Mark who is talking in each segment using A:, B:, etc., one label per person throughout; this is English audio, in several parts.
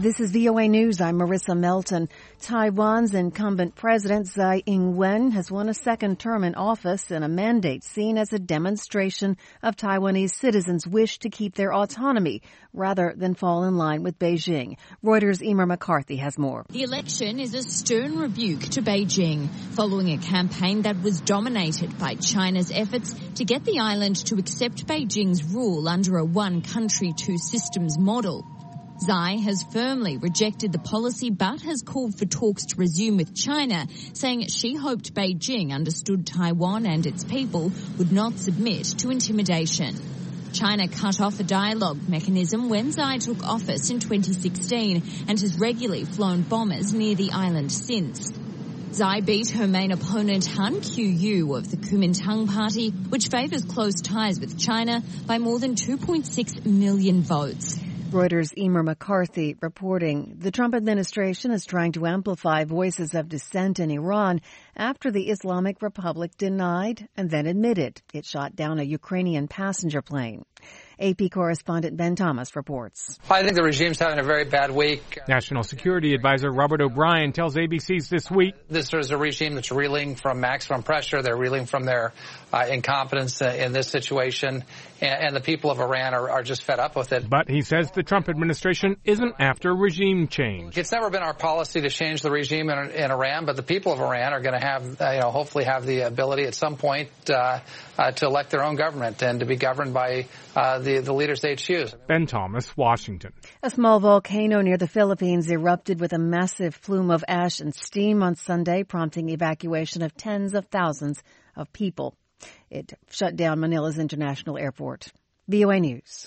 A: This is VOA News. I'm Marissa Melton. Taiwan's incumbent president, Tsai Ing-wen, has won a second term in office in a mandate seen as a demonstration of Taiwanese citizens' wish to keep their autonomy rather than fall in line with Beijing. Reuters' Emer McCarthy has more.
B: The election is a stern rebuke to Beijing, following a campaign that was dominated by China's efforts to get the island to accept Beijing's rule under a one-country, two-systems model. Tsai has firmly rejected the policy but has called for talks to resume with China, saying she hoped Beijing understood Taiwan and its people would not submit to intimidation. China cut off a dialogue mechanism when Tsai took office in 2016 and has regularly flown bombers near the island since. Tsai beat her main opponent Han Kuo-yu of the Kuomintang Party, which favours close ties with China, by more than 2.6 million votes.
A: Reuters' Emer McCarthy reporting. The Trump administration is trying to amplify voices of dissent in Iran after the Islamic Republic denied and then admitted it shot down a Ukrainian passenger plane. AP correspondent Ben Thomas reports.
C: I think the regime's having a very bad week.
D: National Security Advisor Robert O'Brien tells ABC's This Week.
C: This is a regime that's reeling from maximum pressure. They're reeling from their incompetence in this situation. And the people of Iran are just fed up with it.
D: But he says the Trump administration isn't after regime change.
C: It's never been our policy to change the regime in Iran, but the people of Iran are going to have, hopefully have the ability at some point to elect their own government and to be governed by the leaders they choose.
D: Ben Thomas, Washington.
A: A small volcano near the Philippines erupted with a massive plume of ash and steam on Sunday, prompting evacuation of tens of thousands of people. It shut down Manila's international airport. VOA News.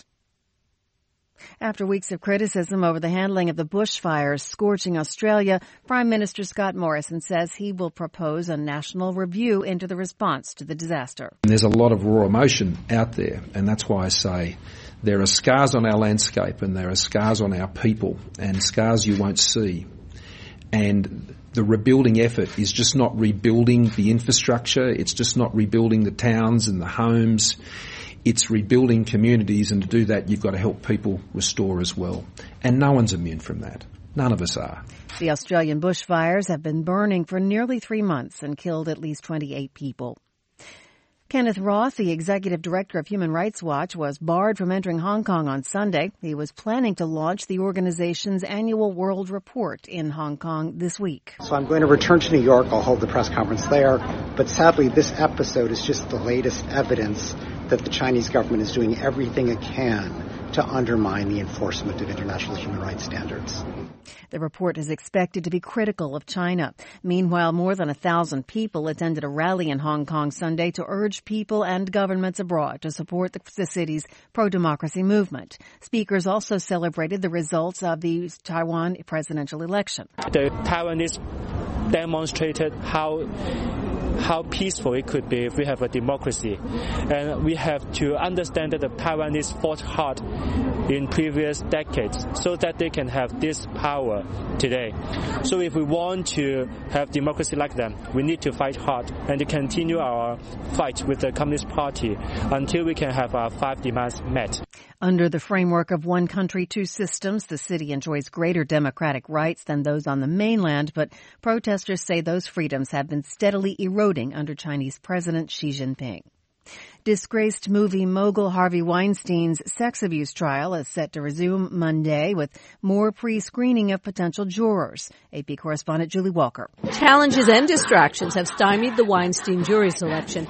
A: After weeks of criticism over the handling of the bushfires scorching Australia, Prime Minister Scott Morrison says he will propose a national review into the response to the disaster.
E: There's a lot of raw emotion out there, and that's why I say there are scars on our landscape and there are scars on our people and scars you won't see. And the rebuilding effort is just not rebuilding the infrastructure. It's just not rebuilding the towns and the homes. It's rebuilding communities, and to do that, you've got to help people restore as well. And no one's immune from that. None of us are.
A: The Australian bushfires have been burning for nearly 3 months and killed at least 28 people. Kenneth Roth, the executive director of Human Rights Watch, was barred from entering Hong Kong on Sunday. He was planning to launch the organization's annual World Report in Hong Kong this week.
F: So I'm going to return to New York. I'll hold the press conference there. But sadly, this episode is just the latest evidence that the Chinese government is doing everything it can to undermine the enforcement of international human rights standards.
A: The report is expected to be critical of China. Meanwhile, more than 1,000 people attended a rally in Hong Kong Sunday to urge people and governments abroad to support the city's pro-democracy movement. Speakers also celebrated the results of the Taiwan presidential election.
G: The Taiwanese demonstrated how peaceful it could be if we have a democracy. And we have to understand that the Taiwanese fought hard in previous decades so that they can have this power today. So if we want to have democracy like them, we need to fight hard and to continue our fight with the Communist Party until we can have our 5 demands met.
A: Under the framework of one country, two systems, the city enjoys greater democratic rights than those on the mainland, but protesters say those freedoms have been steadily eroding under Chinese President Xi Jinping. Disgraced movie mogul Harvey Weinstein's sex abuse trial is set to resume Monday with more pre-screening of potential jurors. AP correspondent Julie Walker.
H: Challenges and distractions have stymied the Weinstein jury selection.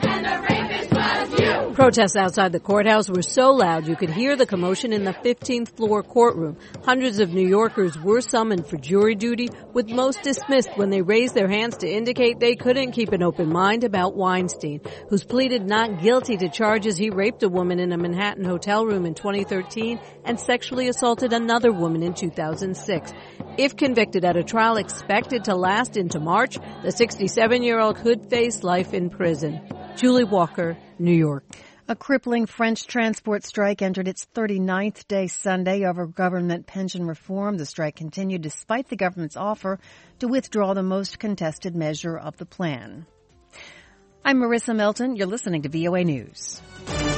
H: Protests outside the courthouse were so loud you could hear the commotion in the 15th floor courtroom. Hundreds of New Yorkers were summoned for jury duty, with most dismissed when they raised their hands to indicate they couldn't keep an open mind about Weinstein, who's pleaded not guilty to charges he raped a woman in a Manhattan hotel room in 2013 and sexually assaulted another woman in 2006. If convicted at a trial expected to last into March, the 67-year-old could face life in prison. Julie Walker, New York.
A: A crippling French transport strike entered its 39th day Sunday over government pension reform. The strike continued despite the government's offer to withdraw the most contested measure of the plan. I'm Marissa Melton. You're listening to VOA News.